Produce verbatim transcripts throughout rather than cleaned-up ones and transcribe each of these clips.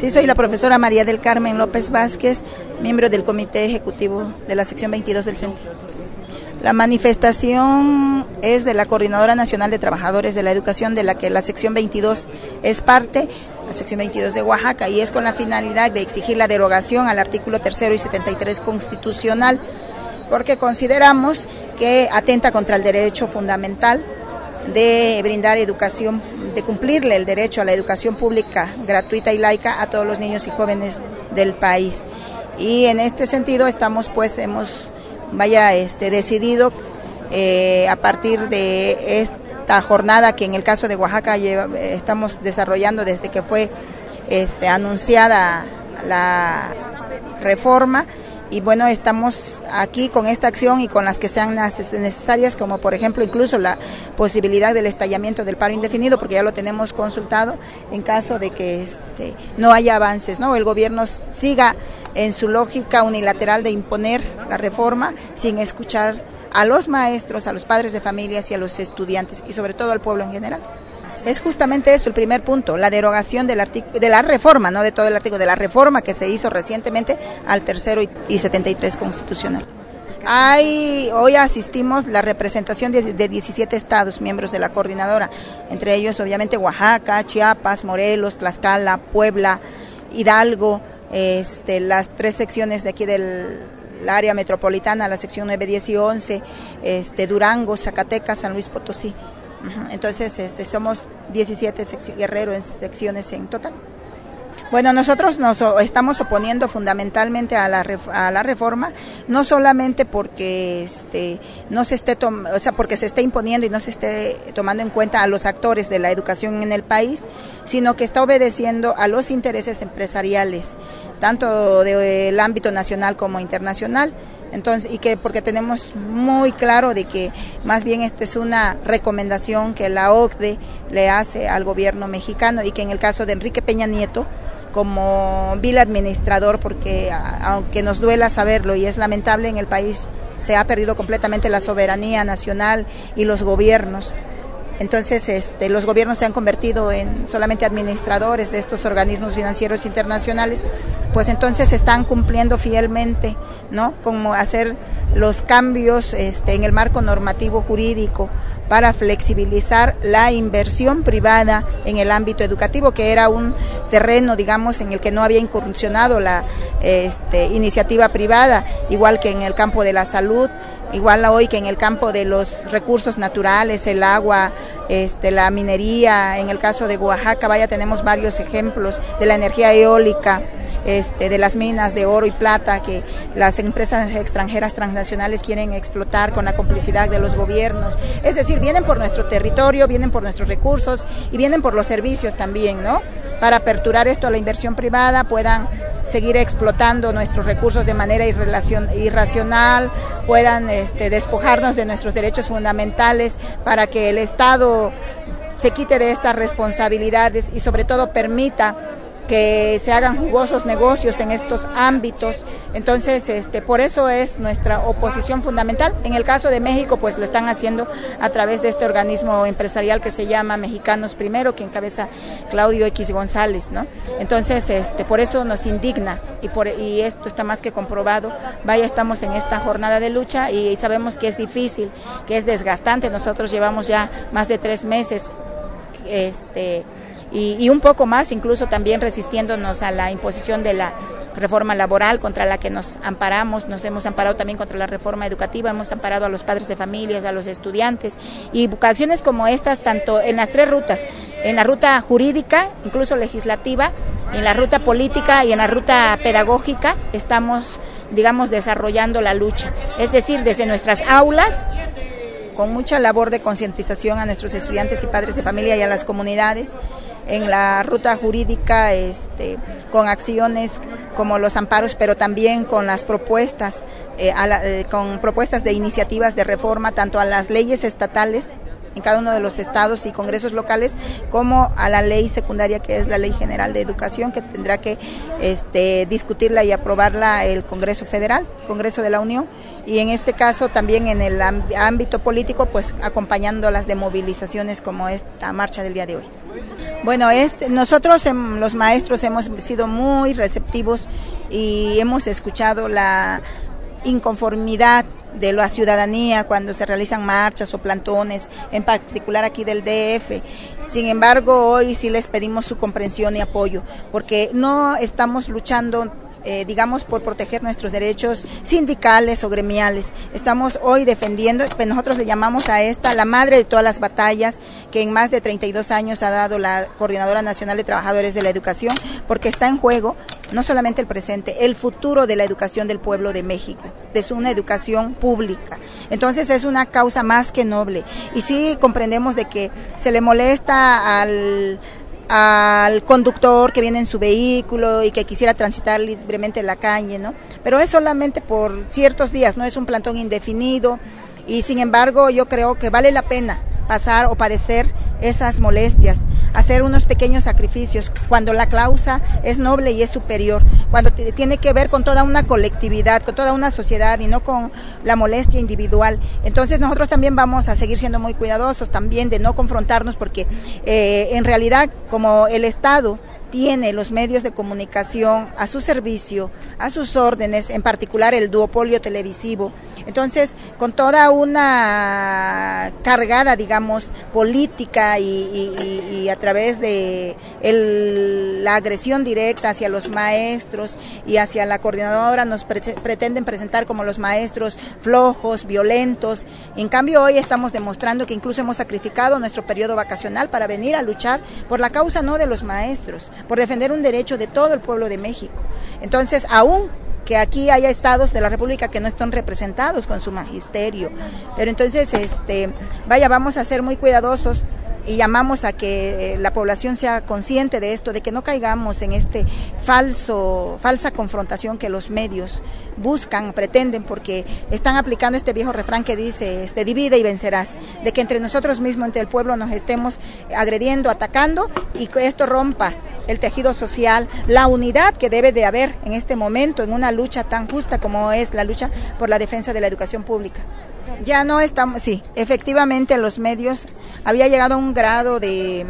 Sí, soy la profesora María del Carmen López Vázquez, miembro del Comité Ejecutivo de la sección veintidós del Centro. La manifestación es de la Coordinadora Nacional de Trabajadores de la Educación, de la que la sección veintidós es parte, la sección veintidós de Oaxaca, y es con la finalidad de exigir la derogación al artículo tercero y setenta y tres constitucional, porque consideramos que atenta contra el derecho fundamental de brindar educación, de cumplirle el derecho a la educación pública, gratuita y laica a todos los niños y jóvenes del país. Y en este sentido estamos, pues, hemos, vaya, este, decidido eh, a partir de esta jornada que en el caso de Oaxaca lleva, estamos desarrollando desde que fue este, anunciada la reforma. Y bueno, estamos aquí con esta acción y con las que sean necesarias, como por ejemplo incluso la posibilidad del estallamiento del paro indefinido, porque ya lo tenemos consultado en caso de que este, no haya avances, ¿no? El gobierno siga en su lógica unilateral de imponer la reforma sin escuchar a los maestros, a los padres de familias y a los estudiantes y sobre todo al pueblo en general. Es justamente eso el primer punto, la derogación del artículo, de la reforma, no de todo el artículo, de la reforma que se hizo recientemente al tercero y setenta y tres constitucional. Hay, hoy asistimos la representación de, de diecisiete estados miembros de la coordinadora, entre ellos obviamente Oaxaca, Chiapas, Morelos, Tlaxcala, Puebla, Hidalgo, este, las tres secciones de aquí del la área metropolitana, la sección nueve, diez y once, este, Durango, Zacatecas, San Luis Potosí. Entonces este, somos diecisiete guerreros en secciones en total. Bueno, nosotros nos estamos oponiendo fundamentalmente a la a la reforma, no solamente porque este no se esté tom, o sea, porque se esté imponiendo y no se esté tomando en cuenta a los actores de la educación en el país, sino que está obedeciendo a los intereses empresariales, tanto del ámbito nacional como internacional. Entonces, y que porque tenemos muy claro de que más bien esta es una recomendación que la O C D E le hace al gobierno mexicano y que en el caso de Enrique Peña Nieto, como vil administrador, porque aunque nos duela saberlo y es lamentable, en el país se ha perdido completamente la soberanía nacional y los gobiernos. Entonces, este, los gobiernos se han convertido en solamente administradores de estos organismos financieros internacionales, pues entonces están cumpliendo fielmente, ¿no? Como hacer los cambios este, en el marco normativo jurídico para flexibilizar la inversión privada en el ámbito educativo, que era un terreno, digamos, en el que no había incursionado la este, iniciativa privada, igual que en el campo de la salud, igual hoy que en el campo de los recursos naturales, el agua, este, la minería. En el caso de Oaxaca, vaya, tenemos varios ejemplos de la energía eólica, este, de las minas de oro y plata que las empresas extranjeras transnacionales quieren explotar con la complicidad de los gobiernos. Es decir, vienen por nuestro territorio, vienen por nuestros recursos y vienen por los servicios también, ¿no? Para aperturar esto a la inversión privada, puedan seguir explotando nuestros recursos de manera irracional, puedan este, despojarnos de nuestros derechos fundamentales para que el Estado se quite de estas responsabilidades y sobre todo permita que se hagan jugosos negocios en estos ámbitos. Entonces, este, por eso es nuestra oposición fundamental. En el caso de México, pues lo están haciendo a través de este organismo empresarial que se llama Mexicanos Primero, que encabeza Claudio X González, ¿no? Entonces, este, por eso nos indigna y, por, y esto está más que comprobado. Vaya, estamos en esta jornada de lucha y sabemos que es difícil, que es desgastante. Nosotros llevamos ya más de tres meses, este, Y, y un poco más, incluso también resistiéndonos a la imposición de la reforma laboral contra la que nos amparamos. Nos hemos amparado también contra la reforma educativa, hemos amparado a los padres de familias, a los estudiantes, y acciones como estas, tanto en las tres rutas, en la ruta jurídica, incluso legislativa, en la ruta política y en la ruta pedagógica, estamos, digamos, desarrollando la lucha. Es decir, desde nuestras aulas, con mucha labor de concientización a nuestros estudiantes y padres de familia y a las comunidades, en la ruta jurídica, este, con acciones como los amparos, pero también con las propuestas, eh, a la, eh, con propuestas de iniciativas de reforma, tanto a las leyes estatales en cada uno de los estados y congresos locales, como a la ley secundaria, que es la Ley General de Educación, que tendrá que este, discutirla y aprobarla el Congreso Federal, Congreso de la Unión, y en este caso también en el ámbito político, pues acompañándolas de movilizaciones como esta marcha del día de hoy. Bueno, este, nosotros los maestros hemos sido muy receptivos y hemos escuchado la inconformidad de la ciudadanía cuando se realizan marchas o plantones, en particular aquí del D F. Sin embargo, hoy sí les pedimos su comprensión y apoyo, porque no estamos luchando Eh, digamos, por proteger nuestros derechos sindicales o gremiales. Estamos hoy defendiendo, pues nosotros le llamamos a esta la madre de todas las batallas que en más de treinta y dos años ha dado la Coordinadora Nacional de Trabajadores de la Educación, porque está en juego no solamente el presente, el futuro de la educación del pueblo de México, de una educación pública. Entonces es una causa más que noble. Y sí comprendemos de que se le molesta al al conductor que viene en su vehículo y que quisiera transitar libremente en la calle, ¿no? Pero es solamente por ciertos días, no es un plantón indefinido y sin embargo yo creo que vale la pena pasar o padecer esas molestias, hacer unos pequeños sacrificios cuando la causa es noble y es superior, cuando tiene que ver con toda una colectividad, con toda una sociedad y no con la molestia individual. Entonces nosotros también vamos a seguir siendo muy cuidadosos también de no confrontarnos porque eh, en realidad como el Estado tiene los medios de comunicación a su servicio, a sus órdenes, en particular el duopolio televisivo. Entonces, con toda una cargada, digamos, política y, y, y a través de el, la agresión directa hacia los maestros y hacia la coordinadora, nos pre pretenden presentar como los maestros flojos, violentos. En cambio, hoy estamos demostrando que incluso hemos sacrificado nuestro periodo vacacional para venir a luchar por la causa no de los maestros, por defender un derecho de todo el pueblo de México. Entonces, aún que aquí haya estados de la República que no están representados con su magisterio, pero entonces, este, vaya, vamos a ser muy cuidadosos y llamamos a que la población sea consciente de esto, de que no caigamos en este falso, falsa confrontación que los medios buscan, pretenden, porque están aplicando este viejo refrán que dice, este, divide y vencerás, de que entre nosotros mismos, entre el pueblo, nos estemos agrediendo, atacando, y que esto rompa el tejido social, la unidad que debe de haber en este momento en una lucha tan justa como es la lucha por la defensa de la educación pública. Ya no estamos, sí, efectivamente los medios había llegado a un grado de,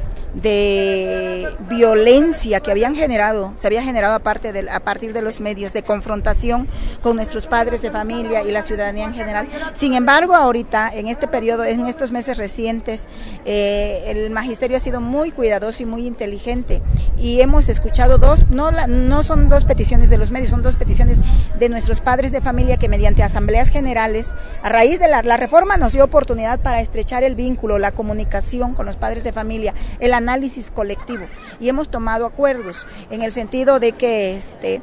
de violencia que habían generado, se había generado aparte de, a partir de los medios, de confrontación con nuestros padres de familia y la ciudadanía en general. Sin embargo, ahorita, en este periodo, en estos meses recientes, eh, el magisterio ha sido muy cuidadoso y muy inteligente y hemos escuchado dos, no, la, no son dos peticiones de los medios, son dos peticiones de nuestros padres de familia que mediante asambleas generales, a raíz de la, la reforma nos dio oportunidad para estrechar el vínculo, la comunicación con los padres de familia, el análisis colectivo, y hemos tomado acuerdos en el sentido de que este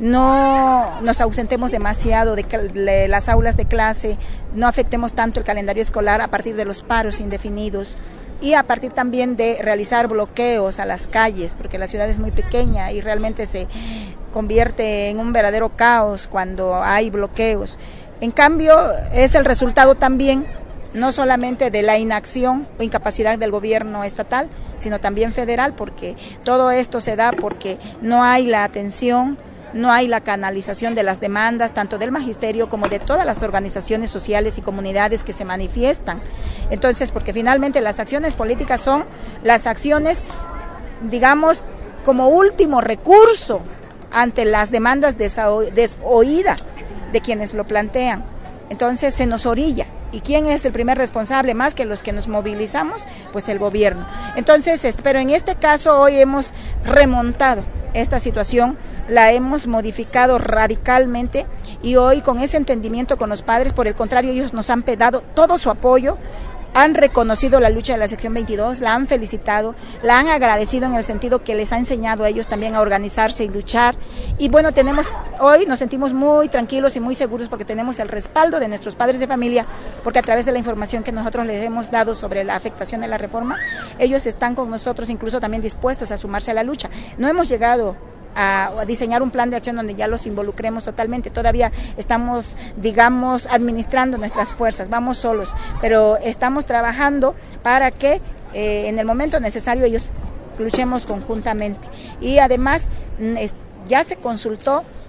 no nos ausentemos demasiado de, de las aulas de clase, no afectemos tanto el calendario escolar a partir de los paros indefinidos y a partir también de realizar bloqueos a las calles, porque la ciudad es muy pequeña y realmente se convierte en un verdadero caos cuando hay bloqueos. En cambio, es el resultado también no solamente de la inacción o incapacidad del gobierno estatal, sino también federal, porque todo esto se da porque no hay la atención, no hay la canalización de las demandas, tanto del magisterio como de todas las organizaciones sociales y comunidades que se manifiestan. Entonces, porque finalmente las acciones políticas son las acciones, digamos, como último recurso ante las demandas desoídas de quienes lo plantean. Entonces se nos orilla. ¿Y quién es el primer responsable más que los que nos movilizamos? Pues el gobierno. Entonces, pero en este caso hoy hemos remontado esta situación, la hemos modificado radicalmente y hoy con ese entendimiento con los padres, por el contrario, ellos nos han dado todo su apoyo, han reconocido la lucha de la sección veintidós, la han felicitado, la han agradecido en el sentido que les ha enseñado a ellos también a organizarse y luchar. Y bueno, tenemos hoy nos sentimos muy tranquilos y muy seguros porque tenemos el respaldo de nuestros padres de familia, porque a través de la información que nosotros les hemos dado sobre la afectación de la reforma, ellos están con nosotros, incluso también dispuestos a sumarse a la lucha. No hemos llegado A, a diseñar un plan de acción donde ya los involucremos totalmente. Todavía estamos, digamos, administrando nuestras fuerzas, vamos solos, pero estamos trabajando para que eh, en el momento necesario ellos luchemos conjuntamente. Y además ya se consultó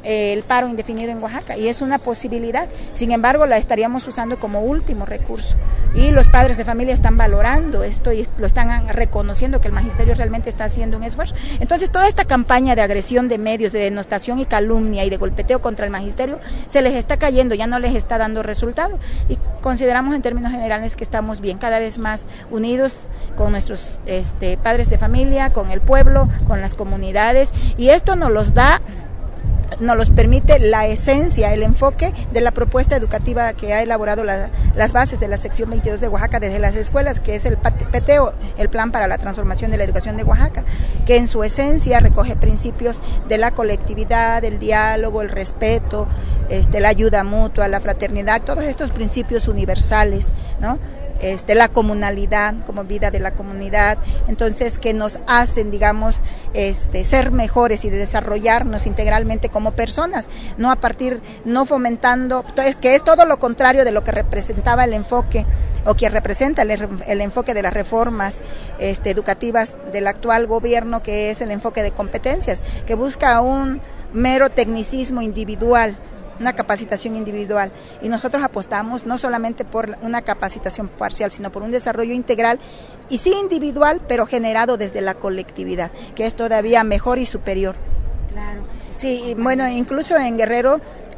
el paro indefinido en Oaxaca, y es una posibilidad. Sin embargo, la estaríamos usando como último recurso, y los padres de familia están valorando esto y lo están reconociendo que el magisterio realmente está haciendo un esfuerzo. Entonces, toda esta campaña de agresión de medios, de denostación y calumnia y de golpeteo contra el magisterio se les está cayendo, ya no les está dando resultado, y consideramos en términos generales que estamos bien, cada vez más unidos con nuestros este, padres de familia, con el pueblo, con las comunidades, y esto nos los da nos los permite la esencia, el enfoque de la propuesta educativa que ha elaborado la, las bases de la sección veintidós de Oaxaca desde las escuelas, que es el P T O, el Plan para la Transformación de la Educación de Oaxaca, que en su esencia recoge principios de la colectividad, el diálogo, el respeto, este, la ayuda mutua, la fraternidad, todos estos principios universales, ¿no? Este, la comunalidad como vida de la comunidad, entonces que nos hacen, digamos, este, ser mejores y de desarrollarnos integralmente como personas, no a partir, no fomentando, es que es todo lo contrario de lo que representaba el enfoque o que representa el, el enfoque de las reformas este, educativas del actual gobierno, que es el enfoque de competencias, que busca un mero tecnicismo individual, una capacitación individual, y nosotros apostamos no solamente por una capacitación parcial, sino por un desarrollo integral y sí individual, pero generado desde la colectividad, que es todavía mejor y superior. Claro. Sí, bueno, incluso en Guerrero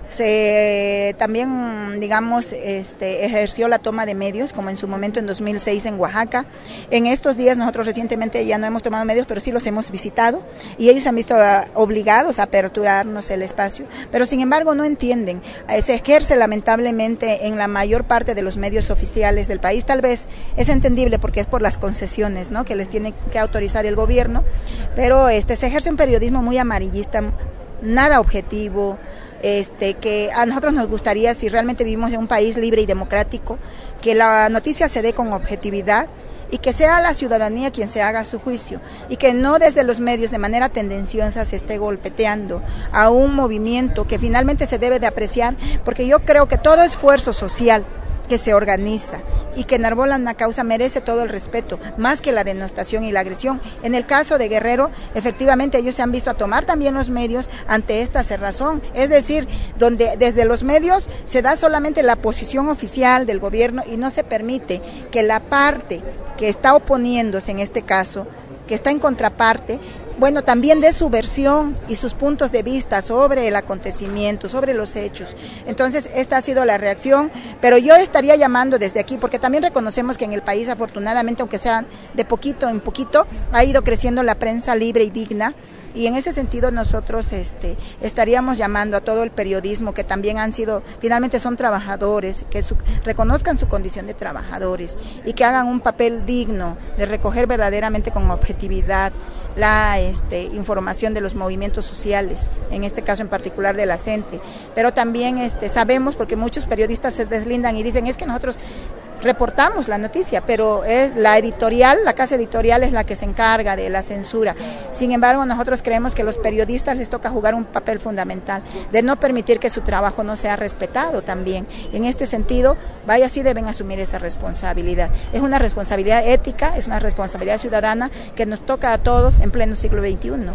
se también, digamos, este, ejerció la toma de medios, como en su momento en dos mil seis en Oaxaca. En estos días nosotros recientemente ya no hemos tomado medios, pero sí los hemos visitado, y ellos se han visto obligados a aperturarnos el espacio, pero sin embargo no entienden. Se ejerce lamentablemente en la mayor parte de los medios oficiales del país. Tal vez es entendible porque es por las concesiones, ¿no?, que les tiene que autorizar el gobierno, pero este se ejerce un periodismo muy amarillista, nada objetivo. Este, que a nosotros nos gustaría, si realmente vivimos en un país libre y democrático, que la noticia se dé con objetividad y que sea la ciudadanía quien se haga su juicio, y que no desde los medios de manera tendenciosa se esté golpeteando a un movimiento que finalmente se debe de apreciar, porque yo creo que todo esfuerzo social que se organiza y que enarbola una causa merece todo el respeto, más que la denostación y la agresión. En el caso de Guerrero, efectivamente ellos se han visto a tomar también los medios ante esta cerrazón, es decir, donde desde los medios se da solamente la posición oficial del gobierno y no se permite que la parte que está oponiéndose en este caso, que está en contraparte, bueno, también dé su versión y sus puntos de vista sobre el acontecimiento, sobre los hechos. Entonces, esta ha sido la reacción, pero yo estaría llamando desde aquí, porque también reconocemos que en el país, afortunadamente, aunque sea de poquito en poquito, ha ido creciendo la prensa libre y digna, y en ese sentido nosotros este, estaríamos llamando a todo el periodismo, que también han sido, finalmente son trabajadores, que su, reconozcan su condición de trabajadores y que hagan un papel digno de recoger verdaderamente con objetividad la este, información de los movimientos sociales, en este caso en particular de la CENTE. Pero también este, sabemos, porque muchos periodistas se deslindan y dicen, es que nosotros reportamos la noticia, pero es la editorial, la casa editorial es la que se encarga de la censura. Sin embargo, nosotros creemos que a los periodistas les toca jugar un papel fundamental, de no permitir que su trabajo no sea respetado también. En este sentido, vaya, sí deben asumir esa responsabilidad. Es una responsabilidad ética, es una responsabilidad ciudadana que nos toca a todos en pleno siglo veintiuno.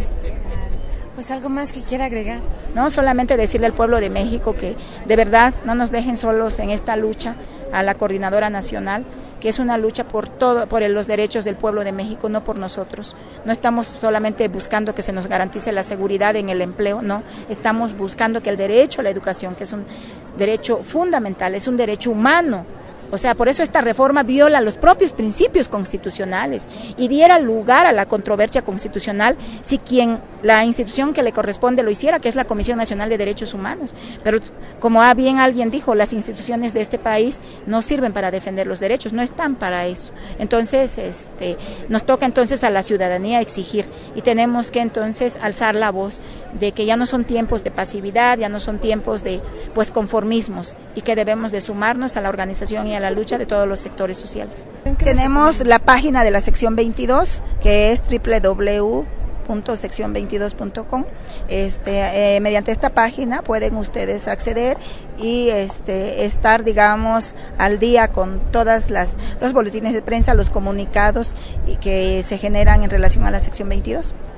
Pues algo más que quiera agregar. No, solamente decirle al pueblo de México que de verdad no nos dejen solos en esta lucha, a la Coordinadora Nacional, que es una lucha por todo, por los derechos del pueblo de México, no por nosotros. No estamos solamente buscando que se nos garantice la seguridad en el empleo, no, estamos buscando que el derecho a la educación, que es un derecho fundamental, es un derecho humano. O sea, por eso esta reforma viola los propios principios constitucionales y diera lugar a la controversia constitucional si quien, la institución que le corresponde lo hiciera, que es la Comisión Nacional de Derechos Humanos. Pero como bien alguien dijo, las instituciones de este país no sirven para defender los derechos, no están para eso. Entonces, este, nos toca entonces a la ciudadanía exigir, y tenemos que entonces alzar la voz de que ya no son tiempos de pasividad, ya no son tiempos de pues conformismos, y que debemos de sumarnos a la organización y a la lucha de todos los sectores sociales. Tenemos la página de la sección veintidós, que es doble u doble u doble u punto sección veintidós punto com. Este, eh, mediante esta página pueden ustedes acceder y este, estar, digamos, al día con todas las los boletines de prensa, los comunicados y que se generan en relación a la sección veintidós.